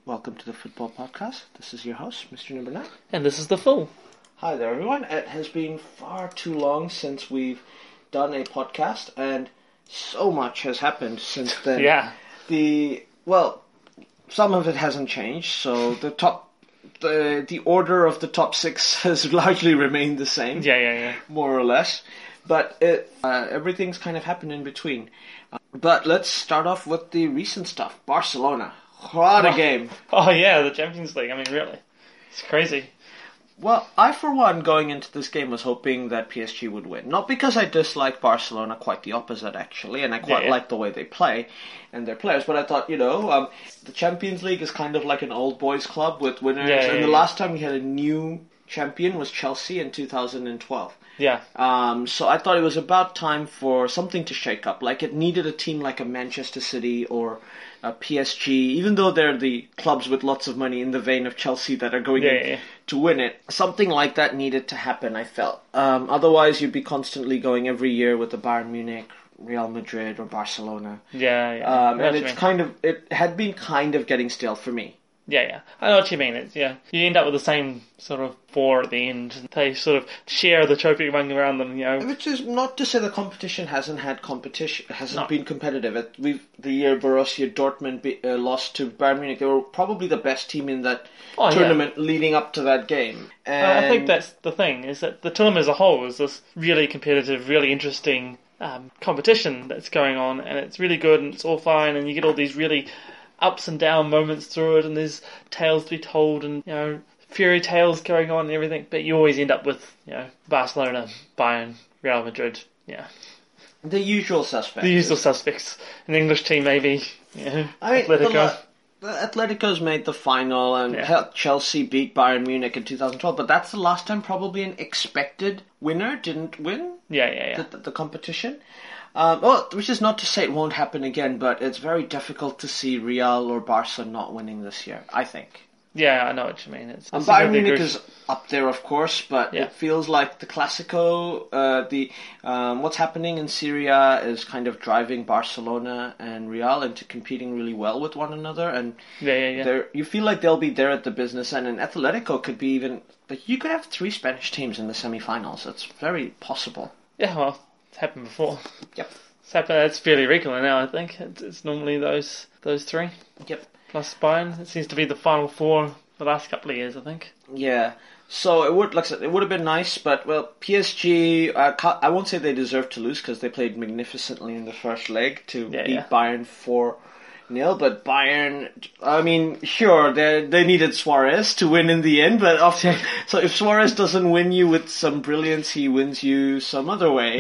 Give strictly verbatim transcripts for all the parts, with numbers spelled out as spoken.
welcome to the Football Podcast. This is your host, Mister Number Nine. And this is The Fool. Hi there, everyone. It has been far too long since we've done a podcast, and so much has happened since then. Yeah. The, well, some of it hasn't changed, so the top, the, the order of the top six has largely remained the same. Yeah, yeah, yeah. More or less. But it, uh, everything's kind of happened in between. Uh, but let's start off with the recent stuff. Barcelona. What a oh, game. Oh, yeah, the Champions League. I mean, really. It's crazy. Well, I, for one, going into this game was hoping that P S G would win. Not because I dislike Barcelona, quite the opposite, actually, and I quite yeah, yeah. like the way they play and their players, but I thought, you know, um, the Champions League is kind of like an old boys club with winners, Yeah, yeah, and the yeah. last time we had a new champion was Chelsea in two thousand twelve. Yeah. Um, so I thought it was about time for something to shake up. Like, it needed a team like a Manchester City or a P S G, even though they're the clubs with lots of money in the vein of Chelsea that are going Yeah, in yeah. to win it. Something like that needed to happen, I felt. Um, otherwise, you'd be constantly going every year with the Bayern Munich, Real Madrid, or Barcelona. Yeah, yeah. Um, I know and what you it's mean. kind of, it had been kind of getting stale for me. Yeah, yeah. I know what you mean. It's, yeah. You end up with the same sort of four at the end. They sort of share the trophy among around them, you know. Which is not to say the competition hasn't had competition, hasn't No. been competitive. It, we've the year Borussia Dortmund be, uh, lost to Bayern Munich, they were probably the best team in that Oh, yeah. tournament leading up to that game. And I think that's the thing, is that the tournament as a whole is this really competitive, really interesting um, competition that's going on, and it's really good, and it's all fine, and you get all these really ups and down moments through it, and there's tales to be told, and, you know, fairy tales going on and everything, but you always end up with, you know, Barcelona, Bayern, Real Madrid, yeah. the usual suspects. The usual suspects. An English team, maybe, you know, I mean, Atletico. the, la- the Atletico's made the final, and Yeah. hell, Chelsea beat Bayern Munich in two thousand twelve, but that's the last time probably an expected winner didn't win Yeah, yeah, yeah. the, the, the competition. Um, well, which is not to say it won't happen again, but it's very difficult to see Real or Barca not winning this year, I think. Yeah, I know what you mean. It's, And it's Bayern simply Munich good- is up there, of course, but Yeah. it feels like the Clasico, uh, the um, what's happening in Syria is kind of driving Barcelona and Real into competing really well with one another, and Yeah, yeah, yeah. they're, you feel like they'll be there at the business end, and Atletico could be even, like, you could have three Spanish teams in the semi-finals. It's very possible. Yeah, well, it's happened before. Yep. It's happened, it's fairly regular now, I think. It's, it's normally those those three, Yep. plus Bayern. It seems to be the final four the last couple of years, I think. Yeah. So it would, like I said, it would have been nice, but well, P S G. Uh, ca- I won't say they deserved to lose because they played magnificently in the first leg to Yeah, beat yeah. Bayern four nil. But Bayern, I mean, sure, they they needed Suarez to win in the end, but after, so if Suarez doesn't win you with some brilliance, he wins you some other way,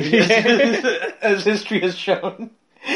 as history has shown.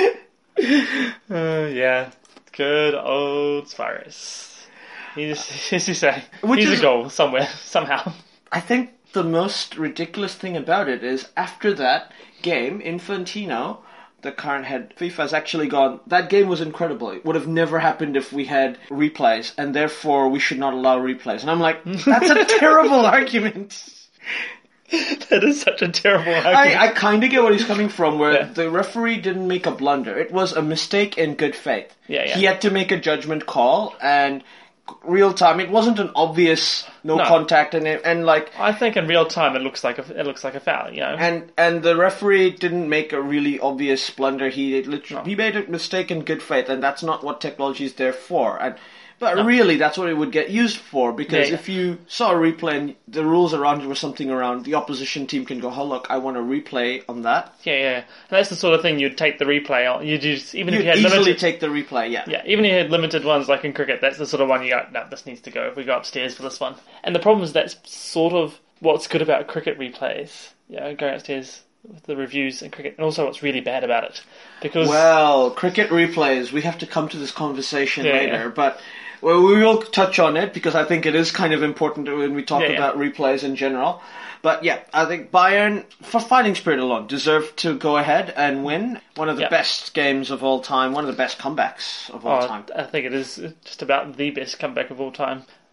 Uh, yeah, good old Suarez. He's, as you say, Which he's is- a goal somewhere, somehow. I think the most ridiculous thing about it is after that game, Infantino, the current head of FIFA, has actually gone, that game was incredible. It would have never happened if we had replays, and therefore we should not allow replays. And I'm like, that's a terrible argument. That is such a terrible argument. I, I kind of get where he's coming from, where Yeah. the referee didn't make a blunder. It was a mistake in good faith. Yeah, yeah. He had to make a judgment call, and real time, it wasn't an obvious no, No. contact, and it, and like, I think in real time it looks like a it looks like a foul, you know. And and the referee didn't make a really obvious blunder. He literally, No. he made a mistake in good faith, and that's not what technology is there for. And but No. really, that's what it would get used for. Because Yeah, yeah. if you saw a replay and the rules around it were something around, the opposition team can go, "Oh look, I want a replay on that." Yeah, yeah. And that's the sort of thing you'd take the replay on. You'd just, even You'd if you had easily limited, take the replay. Yeah. yeah, even if you had limited ones like in cricket, that's the sort of one you go, no, this needs to go. We go upstairs for this one. And the problem is that's sort of what's good about cricket replays. You know, going upstairs with the reviews in cricket, and also what's really bad about it, because Well, cricket replays. We have to come to this conversation Yeah, later, yeah. but well, we will touch on it because I think it is kind of important when we talk Yeah, yeah. about replays in general. But yeah, I think Bayern, for fighting spirit alone, deserve to go ahead and win one of the Yeah. best games of all time, one of the best comebacks of all oh, time. I think it is just about the best comeback of all time.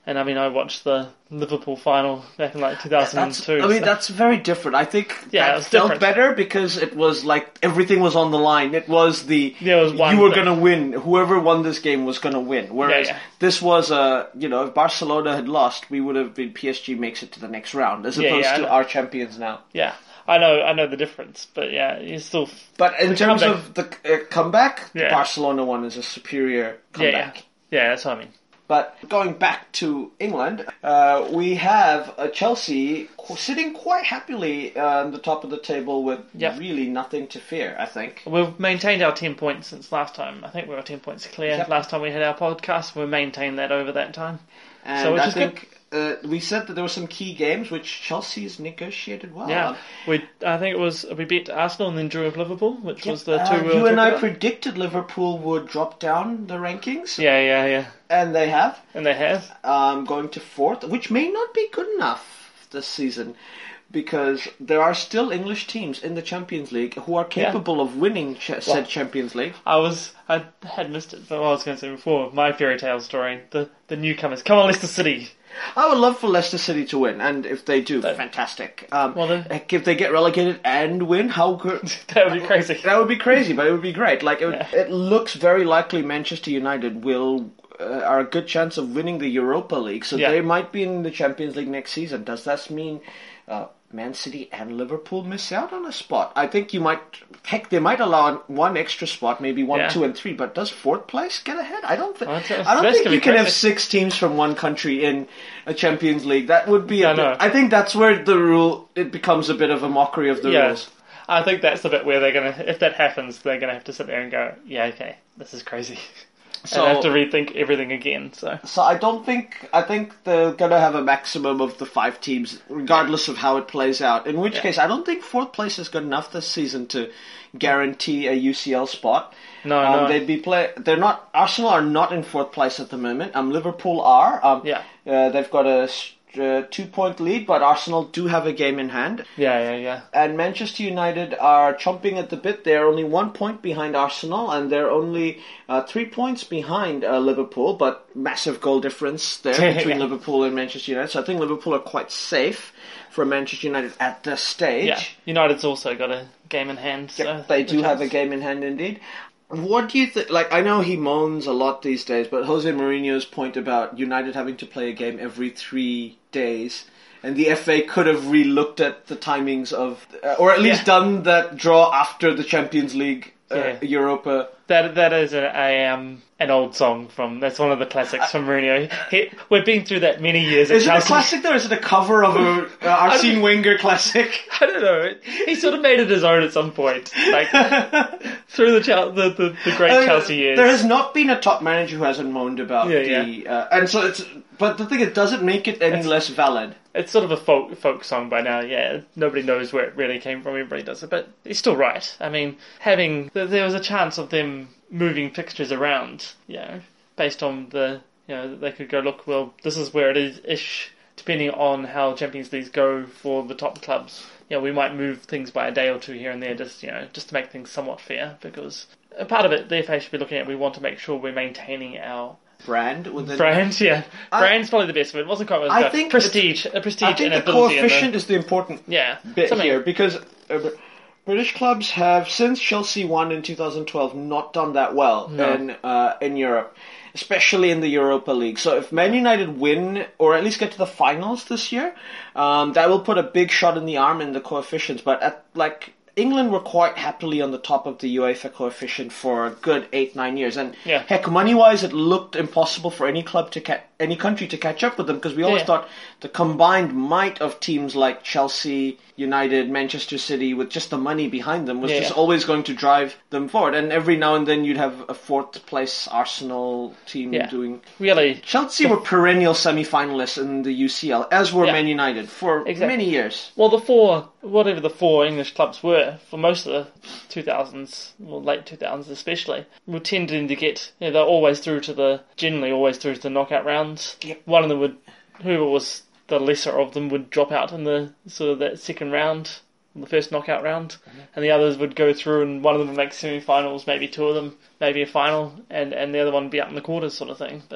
And I mean, I watched the Liverpool final back in like two thousand two. I mean, so. that's very different. I think Yeah, it that was felt different. better because it was like everything was on the line. It was the Yeah, it was one you were thing. going to win. Whoever won this game was going to win. Whereas Yeah, yeah. this was a you know, if Barcelona had lost, we would have been P S G makes it to the next round as Yeah, opposed yeah, I to know. our champions now. Yeah, I know, I know the difference, but yeah, you still. But in The terms comeback- of the uh, comeback, the Yeah. Barcelona one is a superior Yeah, comeback. yeah, yeah, that's what I mean. But going back to England, uh, we have uh, Chelsea qu- sitting quite happily uh, on the top of the table with Yep. really nothing to fear, I think. We've maintained our ten points since last time. I think we were ten points clear Yep. last time we had our podcast. We maintained that over that time. And So, which I is think uh, we said that there were some key games which Chelsea's negotiated well. Yeah, we. I think it was we beat Arsenal and then drew with Liverpool, which was the Uh, two we were you and talking I about. predicted Liverpool would drop down the rankings, Yeah, yeah, yeah, and they have, and they have. um, going to fourth, which may not be good enough this season. Because there are still English teams in the Champions League who are capable of winning ch- said Well- Champions League. I was I had missed it, but what I was going to say before, my fairy tale story, the the newcomers. Come on, Leicester City. I would love for Leicester City to win, and if they do, That- fantastic. Um, Well, then- heck, if they get relegated and win, how good? That would be crazy. That would be crazy, but it would be great. Like it, would, Yeah. it looks very likely Manchester United will uh, are a good chance of winning the Europa League, so Yeah. they might be in the Champions League next season. Does that mean uh, Man City and Liverpool miss out on a spot? I think you might. Heck, they might allow one extra spot, maybe one, Yeah. two, and three. But does fourth place get ahead? I don't think. Well, that's- I don't that's think gonna you be can have crazy. six teams from one country in a Champions League. That would be. A I bit, know. I think that's where the rule it becomes a bit of a mockery of the Yeah. rules. I think that's the bit where they're gonna. If that happens, they're gonna have to sit there and go, "Yeah, okay, this is crazy." So- and have to rethink everything again. So So I don't think I think they're gonna have a maximum of the five teams, regardless of how it plays out. In which Yeah. case, I don't think fourth place is good enough this season to guarantee a U C L spot. No, um, no. They'd be play. They're not. Arsenal are not in fourth place at the moment. Um, Liverpool are. Um, Yeah. Uh, they've got a uh, two-point lead, but Arsenal do have a game in hand. yeah, yeah, yeah. And Manchester United are chomping at the bit. They're only one point behind Arsenal, and they're only uh, three points behind uh, Liverpool, but massive goal difference there between Yeah. Liverpool and Manchester United. So I think Liverpool are quite safe for Manchester United at this stage. Yeah, United's also got a game in hand. So Yep, they do which have a is- game in hand indeed. What do you think? Like, I know he moans a lot these days, but Jose Mourinho's point about United having to play a game every three days, and the F A could have re-looked at the timings of, uh, or at least Yeah. done that draw after the Champions League, uh, Yeah. Europa. That that is a, a um an old song from that's one of the classics from Mourinho. He, we've been through that many years at Is it a Chelsea. classic though? Is it a cover of a uh, Arsene Wenger classic? I don't know. He sort of made it his own at some point, like through the Chel- the, the, the great Uh, Chelsea years. There has not been a top manager who hasn't moaned about Yeah, the, Uh, and so it's. But the thing, it doesn't make it any It's- less valid. It's sort of a folk folk song by now. Yeah, nobody knows where it really came from. Everybody does it, but he's still right. I mean, having th- there was a chance of them moving fixtures around, you know, based on the you know they could go look. Well, this is where it is ish. Depending on how Champions Leagues go for the top clubs, you know, we might move things by a day or two here and there, just you know, just to make things somewhat fair. Because a part of it, the F A should be looking at. We want to make sure we're maintaining our Brand within. brand. Yeah, I- brand's probably the best word. It wasn't quite. I I think prestige, a prestige I think and the ability. and coefficient is the important Yeah, bit something- here because uh, Br- British clubs have since Chelsea won in two thousand twelve not done that well No. in uh, in Europe, especially in the Europa League. So if Man United win or at least get to the finals this year, um, that will put a big shot in the arm in the coefficients. But at like. England were quite happily on the top of the UEFA coefficient for a good eight, nine years. And Yeah. heck, money-wise, it looked impossible for any club to ca- any country to catch up with them because we always Yeah. thought the combined might of teams like Chelsea, United, Manchester City, with just the money behind them, was Yeah. just always going to drive them forward. And every now and then you'd have a fourth place Arsenal team Yeah. doing. Really, Chelsea were perennial semi-finalists in the U C L, as were Yeah. Man United for Exactly. many years. well, the four, whatever the four English clubs were for most of the two thousands, well, late two thousands especially, were tending to get, you know, they're always through to the, generally always through to the knockout rounds. Yep. One of them would, whoever was the lesser of them would drop out in the sort of that second round, the first knockout round, and the others would go through, and one of them would make semi-finals, maybe two of them, maybe a final, and, and the other one would be up in the quarters sort of thing. But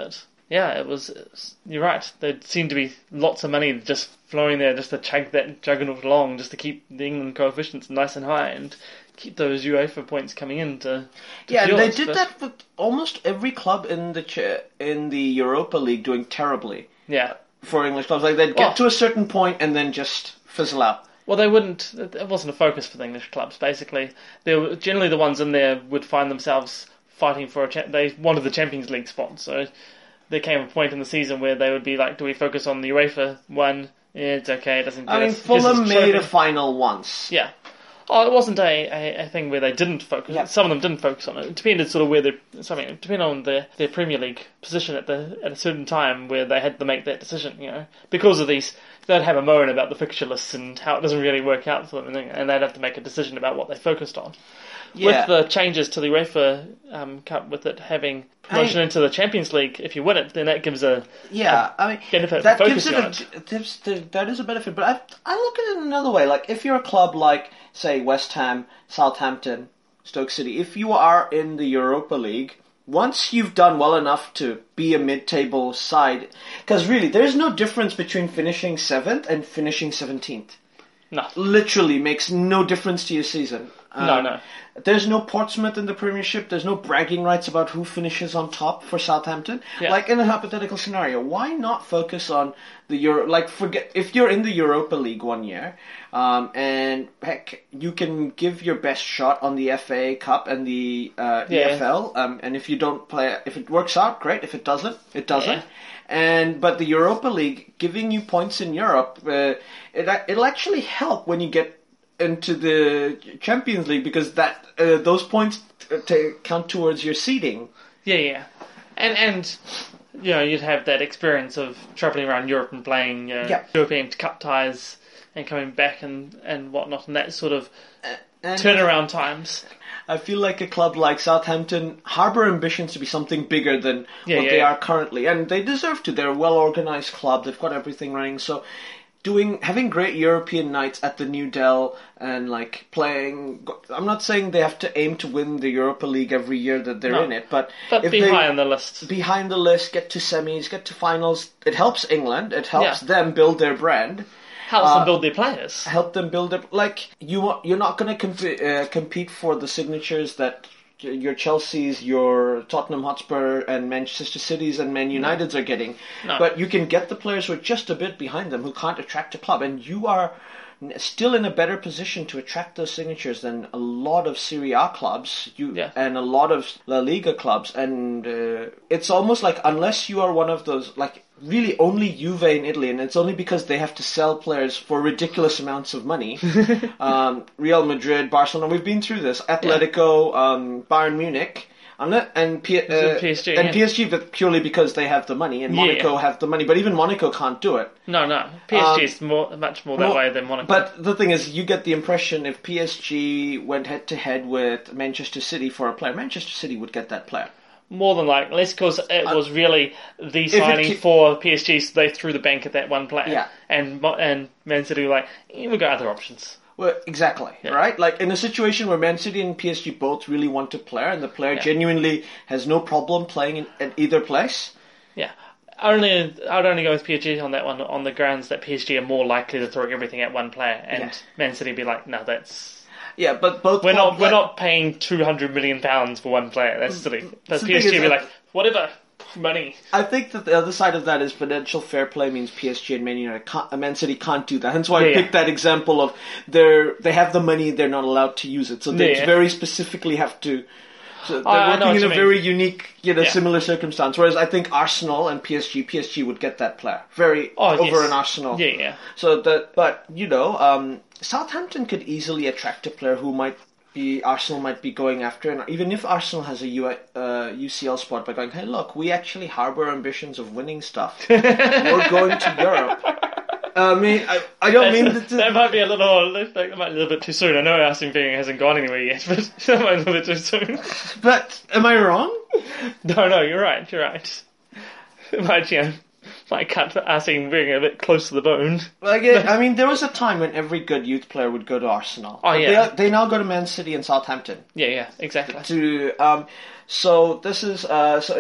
Yeah, it was, it was. You're right. There seemed to be lots of money just flowing there, just to chug that juggernaut along, just to keep the England coefficients nice and high and keep those UEFA points coming in to. to yeah, and they us, did but... that with almost every club in the ch- in the Europa League doing terribly. Yeah. For English clubs, like they'd get Well, to a certain point and then just fizzle out. Well, they wouldn't. It wasn't a focus for the English clubs. Basically, they were generally the ones in there would find themselves fighting for a. Cha- they wanted the Champions League spot, so there came a point in the season where they would be like, "Do we focus on the UEFA one? Yeah, it's okay. It doesn't." Get I mean, us, gives us Fulham made a trophy." final once. Yeah. Oh, it wasn't a, a, a thing where they didn't focus. Yeah. Some of them didn't focus on it. It depended sort of where they something. It depended on their, their Premier League position at the at a certain time where they had to make that decision. You know, because of these, they'd have a moan about the fixture lists and how it doesn't really work out for them, and, and they'd have to make a decision about what they focused on. Yeah. With the changes to the UEFA um, Cup, with it having promotion I- into the Champions League, if you win it, then that gives a Yeah, a I mean benefit that for gives it focusing on a gives the, that is a benefit. But I I look at it another way. Like if you're a club like say West Ham, Southampton, Stoke City, if you are in the Europa League, once you've done well enough to be a mid-table side, because really there's no difference between finishing seventh and finishing seventeenth. No, Literally makes no difference to your season. no, Um, no. There's no Portsmouth in the Premiership. There's no bragging rights about who finishes on top for Southampton. Yeah. Like in a hypothetical scenario, why not focus on the Euro? Like forget if you're in the Europa League one year, um, and heck, you can give your best shot on the F A Cup and the uh, Yeah. E F L. Um, and if you don't play, if it works out, great. If it doesn't, it doesn't. Yeah. And but the Europa League giving you points in Europe, uh, it it'll actually help when you get into the Champions League because that uh, those points t- t- count towards your seeding. Yeah, yeah, and and you know you'd have that experience of travelling around Europe and playing you know, Yeah. European Cup ties and coming back and and whatnot, and that sort of And turnaround times. I feel like a club like Southampton harbour ambitions to be something bigger than Yeah, what yeah, they yeah. are currently, and they deserve to. They're a well-organised club. They've got everything running. So, doing having great European nights at the New Dell and like playing. I'm not saying they have to aim to win the Europa League every year that they're No. in it, but But if be they, high on the list. behind the list, get to semis, get to finals. It helps England. It helps Yeah. them build their brand. Helps uh, them build their players. Help them build up. Like you, want, you're not going to comp- uh, compete for the signatures that your Chelsea's, your Tottenham Hotspur, and Manchester City's and Man United's are getting. No. But you can get the players who are just a bit behind them who can't attract a club, and you are n- still in a better position to attract those signatures than a lot of Serie A clubs you, Yeah. and a lot of La Liga clubs. And uh, it's almost like unless you are one of those, like really only Juve in Italy, and it's only because they have to sell players for ridiculous amounts of money. um, Real Madrid, Barcelona, we've been through this. Atletico, um, Bayern Munich. Unle- And, P- uh, P S G, and yeah. P S G, but purely because they have the money, and Yeah. Monaco have the money. But even Monaco can't do it. No, no. P S G Um, is more, much more that Well, way than Monaco. But the thing is, you get the impression if P S G went head to head with Manchester City for a player, Manchester City would get that player. More than likely, less because it was really the it signing ki- for P S G, so they threw the bank at that one player. Yeah. And Mo- and Man City were like, eh, we've got other options. Well, exactly, right? Like in a situation where Man City and P S G both really want a player, and the player Yeah. genuinely has no problem playing in, at either place. Yeah. Only I'd only go with P S G on that one on the grounds that P S G are more likely to throw everything at one player, and Yeah. Man City be like, no, that's Yeah, but both we're not clubs- we're not paying two hundred million pounds for one player. That's silly. But the P S G thing be is, like, whatever, money. I think that the other side of that is financial fair play means P S G and Man United, can't, uh, Man City can't do that. Hence why Yeah, I yeah. picked that example of they're they have the money, they're not allowed to use it, so they Yeah, yeah. very specifically have to. So they're I know working what in you a mean. very unique, you know, Yeah. similar circumstance. Whereas I think Arsenal and P S G, P S G would get that player very Oh, over yes. an Arsenal. Yeah, yeah. So that, but you know, um, Southampton could easily attract a player who might be Arsenal might be going after, and even if Arsenal has a U, uh, U C L spot by going, hey, look, we actually harbour ambitions of winning stuff. We're going to Europe. I mean, I, I don't mean that. that might be a little, like, that might be a little bit too soon. I know Arsene Wenger hasn't gone anywhere yet, but that might be a little bit too soon. But am I wrong? No, no, you're right. You're right. It might, you know, might cut Arsene Wenger a bit close to the bone. Like, I mean, there was a time when every good youth player would go to Arsenal. Oh, But yeah. They, they now go to Man City and Southampton. Yeah, yeah, exactly. To um, so this is uh, so it's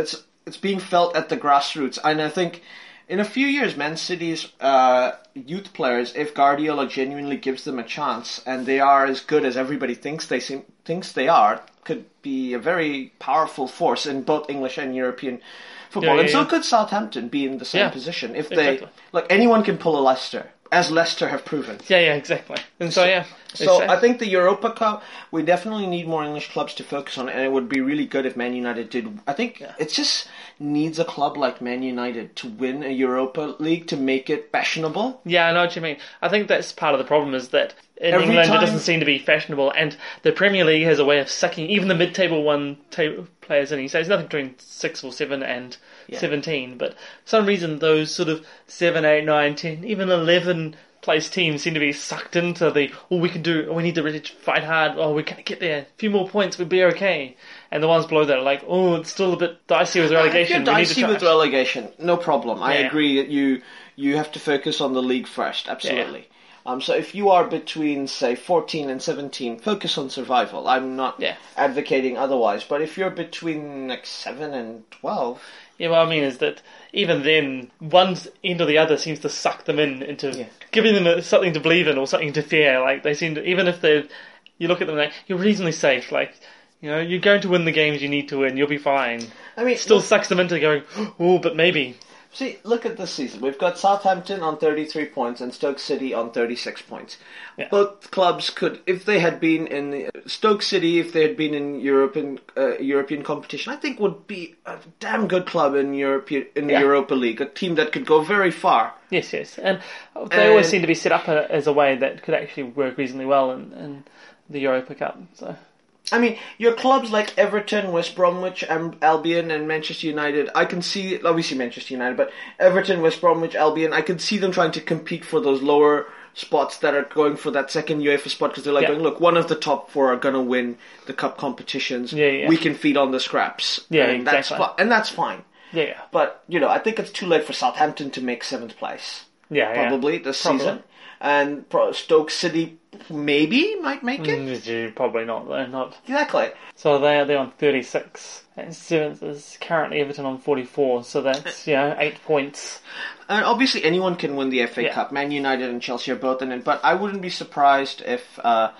it's being felt at the grassroots. And I think in a few years, Man City's uh, youth players, if Guardiola genuinely gives them a chance, and they are as good as everybody thinks they seem, thinks they are, could be a very powerful force in both English and European football. Yeah, yeah, and so yeah. could Southampton be in the same Yeah, position if they exactly. like anyone can pull a Leicester, as Leicester have proven. Yeah, yeah, exactly. And so, yeah. So it's- I think the Europa Cup, we definitely need more English clubs to focus on, and it would be really good if Man United did. I think it just needs a club like Man United to win a Europa League to make it fashionable. Yeah, I know what you mean. I think that's part of the problem is that in Every England time- it doesn't seem to be fashionable, and the Premier League has a way of sucking even the mid-table one table players in. He says nothing between six or seven and Yeah. seventeen, but for some reason those sort of seven, eight, nine, ten, even eleven place teams seem to be sucked into the, oh, we can do, oh, we need to really fight hard, oh, we can get there, a few more points, we'll be okay. And the ones below that are like, oh, it's still a bit dicey with relegation. If you're we need to dicey try. with relegation, no problem. I Yeah. agree that you you have to focus on the league first, absolutely. Um, so if you are between, say, fourteen and seventeen, focus on survival. I'm not Yeah. advocating otherwise, but if you're between like seven and twelve, Yeah, what I mean is that even then, one end or the other seems to suck them in into Yeah. giving them a, something to believe in or something to fear. Like they seem to, even if they, you look at them like you're reasonably safe. Like you know, you're going to win the games you need to win. You'll be fine. I mean, Still look- sucks them into going, oh, but maybe. See, look at this season. We've got Southampton on thirty-three points and Stoke City on thirty-six points. Yeah. Both clubs could, if they had been in the, Stoke City, if they had been in European uh, European competition, I think would be a damn good club in European in the Yeah. Europa League, a team that could go very far. Yes, yes, and they always And- seem to be set up a, as a way that could actually work reasonably well in, in the Europa Cup. So I mean, your clubs like Everton, West Bromwich, Am- Albion, and Manchester United, I can see, obviously Manchester United, but Everton, West Bromwich, Albion, I can see them trying to compete for those lower spots that are going for that second UEFA spot because they're like Yeah. going, look, one of the top four are going to win the cup competitions. Yeah, yeah. We can feed on the scraps. Yeah, and that's exactly. fi- and that's fine. yeah, yeah, But, you know, I think it's too late for Southampton to make seventh place, yeah, yeah. probably, this Probably. season. And pro- Stoke City maybe might make it. Mm, Probably not. They're not. Exactly. So they're they're on thirty-six, and seventh is currently Everton on forty-four. So that's you know eight points. And obviously anyone can win the F A Yeah. Cup. Man United and Chelsea are both in it, but I wouldn't be surprised if. Uh,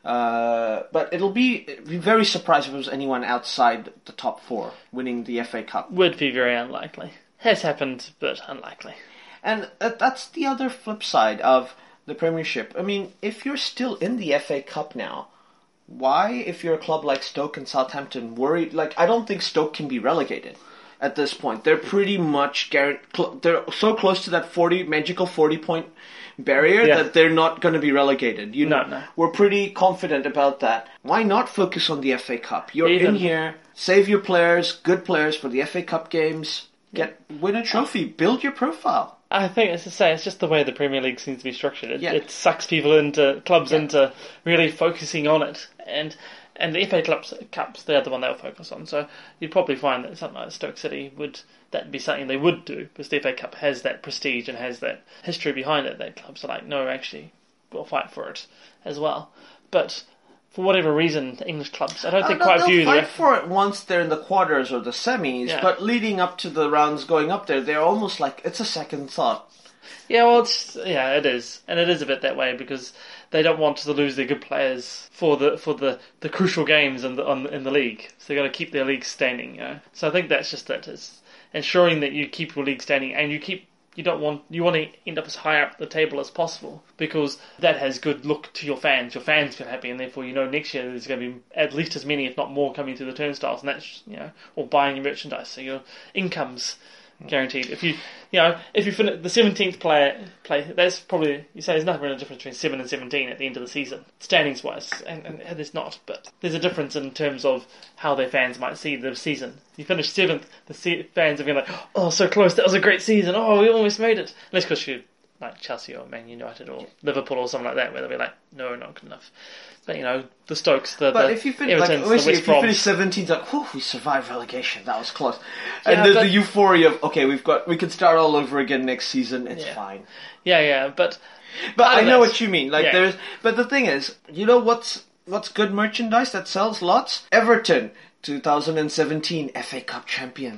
uh, but it'll be, it'd be very surprised if it was anyone outside the top four winning the F A Cup. Would be very unlikely. Has happened, but unlikely. And uh, that's the other flip side of the Premiership. I mean, if you're still in the F A Cup now, why, if you're a club like Stoke and Southampton, worry? Like, I don't think Stoke can be relegated at this point. They're pretty much guaranteed. They're so close to that forty magical forty point barrier Yeah. that they're not going to be relegated. You No, know, no. we're pretty confident about that. Why not focus on the F A Cup? You're Even- in here. Save your players, good players for the F A Cup games. Get win a trophy. Build your profile. I think, as I say, it's just the way the Premier League seems to be structured. It, Yeah. it sucks people into clubs Yeah. into really focusing on it, and and the F A clubs, Cups, they're the one they'll focus on. So you'd probably find that something like Stoke City would that be something they would do because the F A Cup has that prestige and has that history behind it. That clubs are like, no, actually, we'll fight for it as well. But for whatever reason, the English clubs, I don't think Uh, quite a they'll few. fight There. for it once they're in the quarters or the semis, Yeah. but leading up to the rounds going up there, they're almost like it's a second thought. Yeah, well, it's, yeah, it is, and it is a bit that way because they don't want to lose their good players for the for the, the crucial games in the on, in the league. So they got to keep their league standing. You know? So I think that's just it. Is ensuring that you keep your league standing and you keep. You don't want you want to end up as high up the table as possible because that has good look to your fans. Your fans feel happy, and therefore you know next year there's going to be at least as many, if not more, coming through the turnstiles, and that's you know or buying your merchandise. So your income's guaranteed. If you you know if you finish the seventeenth player play, that's probably you say there's nothing really difference between seven and seventeen at the end of the season standings wise, and, and there's not. But there's a difference in terms of how their fans might see the season. You finish seventh, the se- fans are going like, oh, so close, that was a great season, oh, we almost made it. Unless because you like Chelsea or Man United or Liverpool or something like that, where they'll be like, no, not good enough. But you know, the Stokes, the But the if you finish, like, Evertons, the obviously, West if you Broms. finish seventeenth, like, whew, we survived relegation. That was close. Yeah, and the, but- the euphoria of okay, we've got we can start all over again next season. It's Yeah. fine. Yeah, yeah, but But Part I of know that's- what you mean. Like yeah. there's, but the thing is, you know what's what's good merchandise that sells lots? Everton, two thousand seventeen F A Cup champions.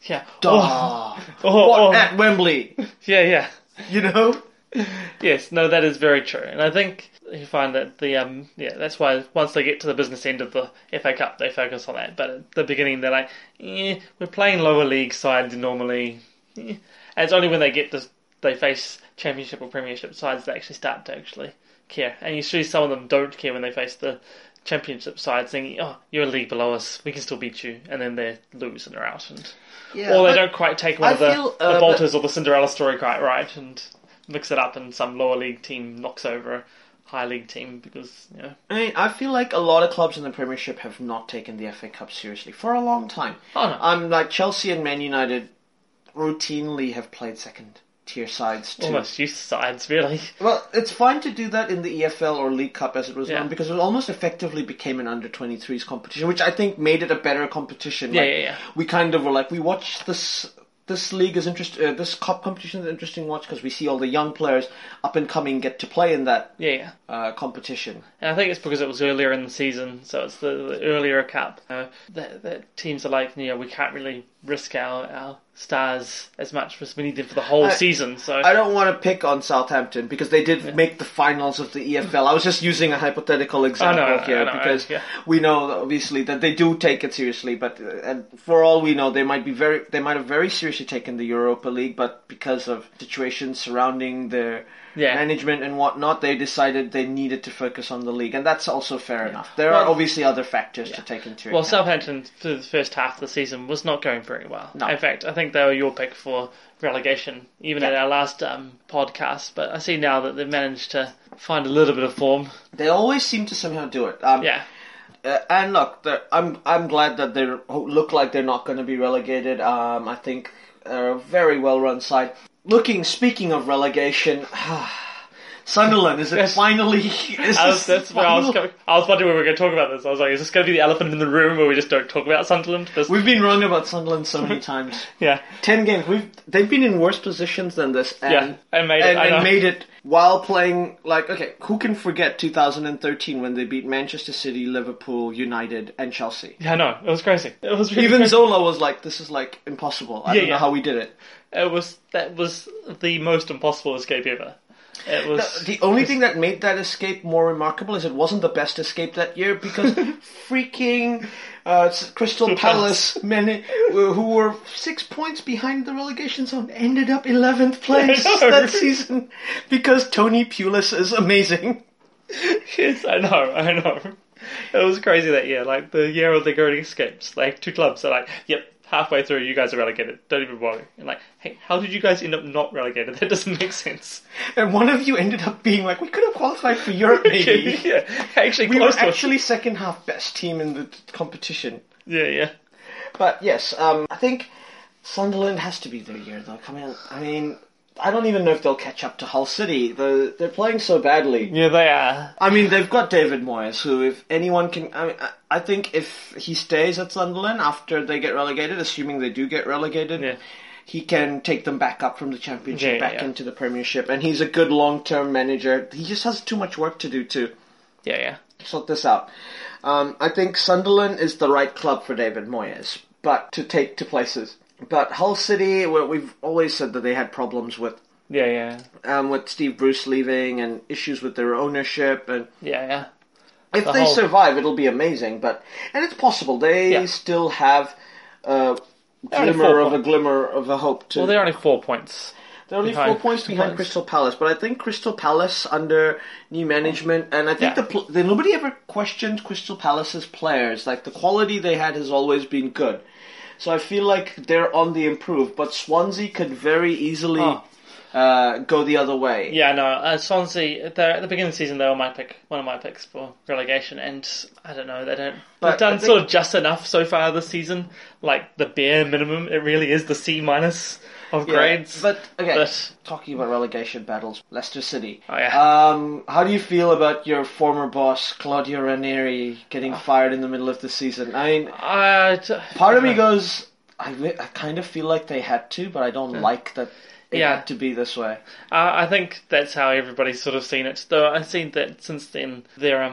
Yeah. Duh. Oh, what oh, at Wembley? yeah, yeah. You know? Yes, no, that is very true. And I think you find that the, um, yeah, that's why once they get to the business end of the F A Cup, they focus on that. But at the beginning, they're like, eh, we're playing lower league sides normally. Eh. And it's only when they get to, they face Championship or Premiership sides that actually start to actually care. And you see some of them don't care when they face the Championship sides, thinking, oh, you're a league below us, we can still beat you. And then they lose and they're out. And Yeah, or they don't quite take one I of the, feel, uh, the Bolters or the Cinderella story quite right and mix it up and some lower league team knocks over a high league team because, you know. I mean, I feel like a lot of clubs in the Premiership have not taken the F A Cup seriously for a long time. Oh, no. Um, like Chelsea and Man United routinely have played second tier sides too. Almost youth sides, really. Well, it's fine to do that in the E F L or League Cup as it was Yeah. known because it almost effectively became an under twenty-threes competition, which I think made it a better competition. Yeah, Like, yeah, yeah. We kind of were like, we watched this this league is interest uh, this cup competition is interesting to watch because we see all the young players up and coming get to play in that Yeah, yeah. uh, competition. And I think it's because it was earlier in the season, so it's the, the earlier cup. Uh, that, that teams are like, you know, we can't really risk our, our stars as much because we need them for the whole I- season. So I don't want to pick on Southampton because they did make the finals of the E F L. I was just using a hypothetical example I know, here I know, because yeah. we know obviously that they do take it seriously. But uh, and for all we know, they might be very they might have very seriously taken the Europa League, but because of situations surrounding their Yeah. management and whatnot, they decided they needed to focus on the league, and that's also fair enough. There Well- are obviously other factors to take into Well, account. Southampton for the first half of the season was not going very well. No. In fact, I think they were your pick for relegation, even Yeah. at our last um, podcast. But I see now that they've managed to find a little bit of form. They always seem to somehow do it. Um, Yeah, Uh, and look, they're- I'm I'm glad that they look like they're not going to be relegated. Um, I think they're a very well run side. Looking, speaking of relegation, Sunderland is it Yes. finally? Is I was, this that's where I was. final? Coming, I was wondering when we were going to talk about this. I was like, is this going to be the elephant in the room where we just don't talk about Sunderland? This, We've been wrong about Sunderland so many times. yeah, Ten games. We've they've been in worse positions than this, and yeah, and made it. and, I know. and made it while playing like okay. Who can forget two thousand thirteen when they beat Manchester City, Liverpool, United, and Chelsea? Yeah, I know. It was crazy. It was really Even crazy. Zola was like, "This is like impossible. I Yeah, don't know yeah. how we did it." It was that was the most impossible escape ever. It was The only thing that made that escape more remarkable is it wasn't the best escape that year because freaking uh, Crystal Palace men who were six points behind the relegation zone ended up eleventh place I know. that season because Tony Pulis is amazing. yes, I know, I know. It was crazy that year. Like the year of the great escapes. Like two clubs are like, yep. Halfway through, you guys are relegated. Don't even bother. And like, hey, how did you guys end up not relegated? That doesn't make sense. And one of you ended up being like, we could have qualified for Europe maybe. yeah, actually, We were close to it. actually second half best team in the competition. Yeah, yeah. But yes, um, I think Sunderland has to be their year though. Come in, I mean, I don't even know if they'll catch up to Hull City. The, they're playing so badly. Yeah, they are. I mean, they've got David Moyes, who, if anyone can, I mean, I- I think if he stays at Sunderland after they get relegated, assuming they do get relegated, Yeah. he can take them back up from the Championship, Yeah, back yeah. into the Premiership, and he's a good long-term manager. He just has too much work to do to Yeah, yeah. sort this out. Um, I think Sunderland is the right club for David Moyes, but to take to places. But Hull City, well, we've always said that they had problems with Yeah, yeah. um, with Steve Bruce leaving and issues with their ownership. And Yeah, yeah. if The they whole- survive, it'll be amazing. But and it's possible they Yeah. still have a They're only glimmer four of a points. glimmer of a hope. To Well, they're only four points. they're only behind four points behind Palace. Crystal Palace, but I think Crystal Palace under new management, and I think Yeah. the, pl- the nobody ever questioned Crystal Palace's players. Like the quality they had has always been good, so I feel like they're on the improve. But Swansea could very easily Oh. uh, go the other way. Yeah, no, uh, Swansea, they're, at the beginning of the season, they were my pick, one of my picks for relegation, and I don't know, they don't, But they've done I think- sort of just enough so far this season, like the bare minimum, it really is the C minus of Yeah, grades. But okay, But- talking about relegation battles, Leicester City. Oh, yeah. Um, how do you feel about your former boss Claudio Ranieri getting Oh. fired in the middle of the season? I mean, I d- part of me goes, I, re- I kind of feel like they had to, but I don't like that it Yeah. had to be this way. Uh, I think that's how everybody's sort of seen it. Though I've seen that since then, their um,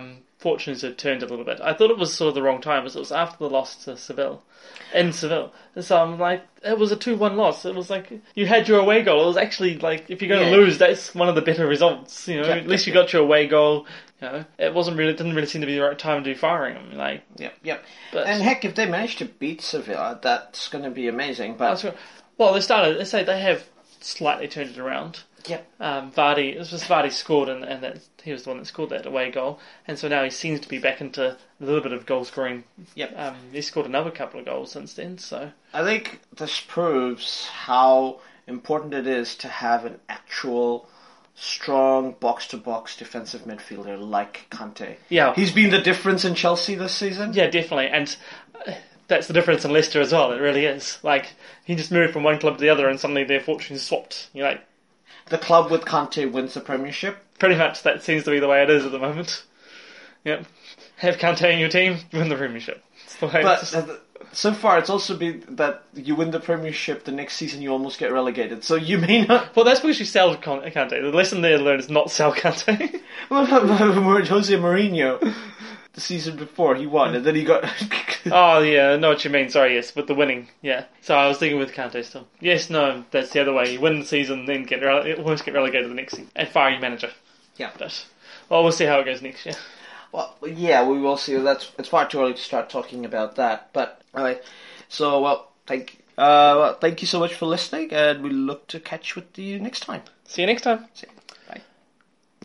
fortunes had turned a little bit. I thought it was sort of the wrong time, because it was after the loss to Seville, in Seville. So I'm like, it was a two one loss. It was like, you had your away goal. It was actually like, if you're going to Yeah. lose, that's one of the better results. You know, Yeah, at least you yeah. got your away goal. You know, it wasn't really, didn't really seem to be the right time to be firing him. Like, Yep, yep. But- and heck, if they manage to beat Sevilla, that's going to be amazing. But that's right. Well, they started. They say they have slightly turned it around. yep, Um, Vardy, it was just Vardy scored, and, and that, he was the one that scored that away goal, and so now he seems to be back into a little bit of goal scoring. yep. Um, he scored another couple of goals since then, so I think this proves how important it is to have an actual strong box-to-box defensive midfielder like Kante. yeah, He's been the difference in Chelsea this season. yeah, definitely, and uh, that's the difference in Leicester as well. It really is. Like, he just moved from one club to the other, and suddenly their fortunes swapped. You're like, The club with Kante wins the Premiership. pretty much that seems to be the way it is at the moment. Yep, have Kante in your team, you win the Premiership. It's the way. But it's uh, so far, it's also been that you win the Premiership, the next season you almost get relegated. So you may not... well, that's because you sell Con- Kante. The lesson there to learn is not sell Kante. What about Jose Mourinho? The season before, he won, and then he got... Oh, yeah, I know what you mean. Sorry, yes, with the winning. Yeah. So I was thinking with Kante still. Yes, no, that's the other way. You win the season, then get rele- almost get relegated the next season. And fire your manager. Yeah. But, well, we'll see how it goes next year. Well, yeah, we will see. That's It's far too early to start talking about that. But, anyway, so, well, thank, uh, well, thank you so much for listening, and we look to catch with you next time. See you next time. See you.